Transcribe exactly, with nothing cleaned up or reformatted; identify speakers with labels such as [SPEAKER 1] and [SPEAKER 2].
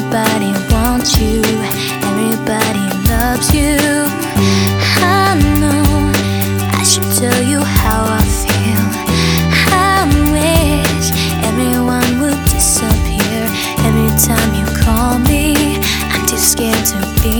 [SPEAKER 1] Everybody wants you, everybody loves you. I know I should tell you how I feel. I wish everyone would disappear. Every time you call me, I'm too scared to be